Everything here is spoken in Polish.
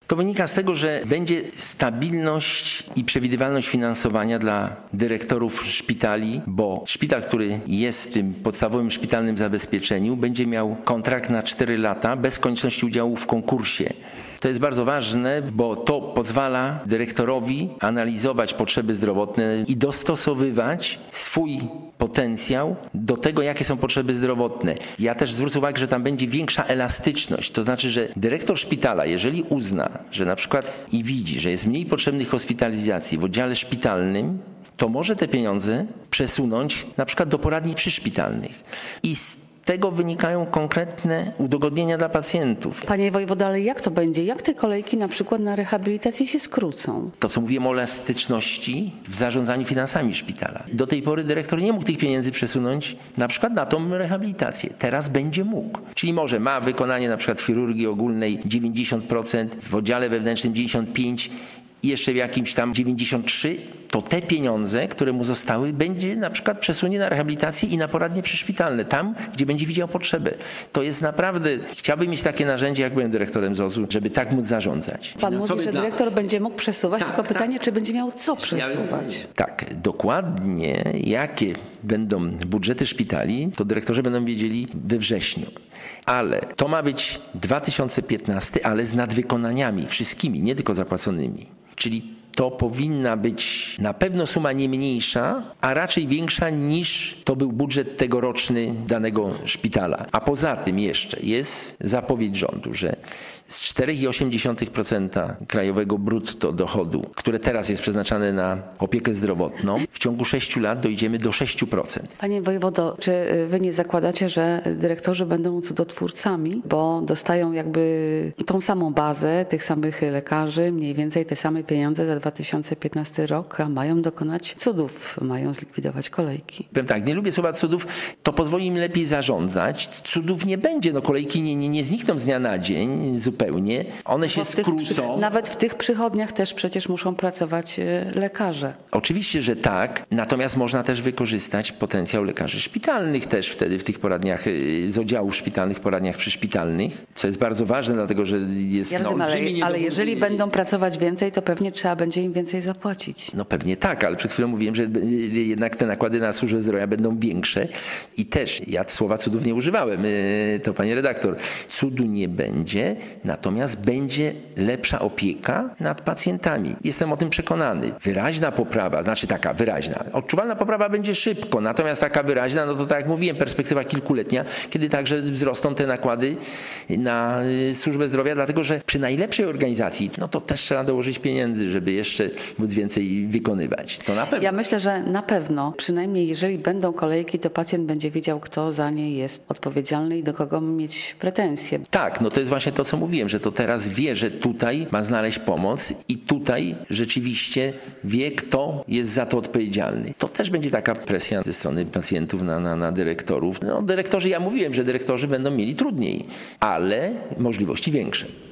To wynika z tego, że będzie stabilność i przewidywalność finansowania dla dyrektorów szpitali, bo szpital, który jest w tym podstawowym szpitalnym zabezpieczeniu, będzie miał kontrakt na 4 lata bez konieczności udziału w konkursie. To jest bardzo ważne, bo to pozwala dyrektorowi analizować potrzeby zdrowotne i dostosowywać swój potencjał do tego, jakie są potrzeby zdrowotne. Ja też zwrócę uwagę, że tam będzie większa elastyczność. To znaczy, że dyrektor szpitala, jeżeli uzna, że na przykład i widzi, że jest mniej potrzebnych hospitalizacji w oddziale szpitalnym, to może te pieniądze przesunąć na przykład do poradni przyszpitalnych. I z tego wynikają konkretne udogodnienia dla pacjentów. Panie wojewodo, ale jak to będzie? Jak te kolejki na przykład na rehabilitację się skrócą? To, co mówiłem o elastyczności w zarządzaniu finansami szpitala. Do tej pory dyrektor nie mógł tych pieniędzy przesunąć na przykład na tą rehabilitację. Teraz będzie mógł. Czyli może ma wykonanie na przykład chirurgii ogólnej 90%, w oddziale wewnętrznym 95% i jeszcze w jakimś tam 93%, to te pieniądze, które mu zostały, będzie na przykład przesunie na rehabilitację i na poradnie przyszpitalne, tam, gdzie będzie widział potrzebę. To jest naprawdę, chciałbym mieć takie narzędzie, jak byłem dyrektorem ZOZ-u, żeby tak móc zarządzać. Pan mówi, że dyrektor będzie mógł przesuwać, tylko pytanie, czy będzie miał co przesuwać? Tak, dokładnie jakie będą budżety szpitali, to dyrektorzy będą wiedzieli we wrześniu. Ale to ma być 2015, ale z nadwykonaniami wszystkimi, nie tylko zapłaconymi. Czyli to powinna być na pewno suma nie mniejsza, a raczej większa niż to był budżet tegoroczny danego szpitala. A poza tym jeszcze jest zapowiedź rządu, że z 4,8% krajowego brutto dochodu, które teraz jest przeznaczane na opiekę zdrowotną, w ciągu 6 lat dojdziemy do 6%. Panie wojewodo, czy wy nie zakładacie, że dyrektorzy będą cudotwórcami, bo dostają jakby tą samą bazę tych samych lekarzy, mniej więcej te same pieniądze za 2015 rok, a mają dokonać cudów, mają zlikwidować kolejki? Powiem tak, nie lubię słowa cudów, to pozwoli im lepiej zarządzać. Cudów nie będzie, no kolejki nie znikną z dnia na dzień zupełnie. One się skrócą. Nawet w tych przychodniach też przecież muszą pracować lekarze. Oczywiście, że tak, natomiast można też wykorzystać potencjał lekarzy szpitalnych też wtedy w tych poradniach, z oddziałów szpitalnych, poradniach przyszpitalnych, co jest bardzo ważne, dlatego że jest ale jeżeli będą pracować więcej, to pewnie trzeba będzie im więcej zapłacić. No pewnie tak, ale przed chwilą mówiłem, że jednak te nakłady na służbę zdrowia będą większe i też ja słowa cudów nie używałem, to pani redaktor, cudu nie będzie, natomiast będzie lepsza opieka nad pacjentami. Jestem o tym przekonany. Wyraźna poprawa, znaczy taka wyraźna, odczuwalna poprawa będzie szybko, natomiast taka wyraźna, no to tak jak mówiłem, perspektywa kilkuletnia, kiedy także wzrosną te nakłady na służbę zdrowia, dlatego że przy najlepszej organizacji, no to też trzeba dołożyć pieniędzy, żeby jeszcze móc więcej wykonywać. To na pewno. Ja myślę, że na pewno, przynajmniej jeżeli będą kolejki, to pacjent będzie wiedział, kto za nie jest odpowiedzialny i do kogo mieć pretensje. Tak, no to jest właśnie to, co mówiłem, że to teraz wie, że tutaj ma znaleźć pomoc i tutaj rzeczywiście wie, kto jest za to odpowiedzialny. To też będzie taka presja ze strony pacjentów na dyrektorów. No dyrektorzy, ja mówiłem, że dyrektorzy będą mieli trudniej, ale możliwości większe.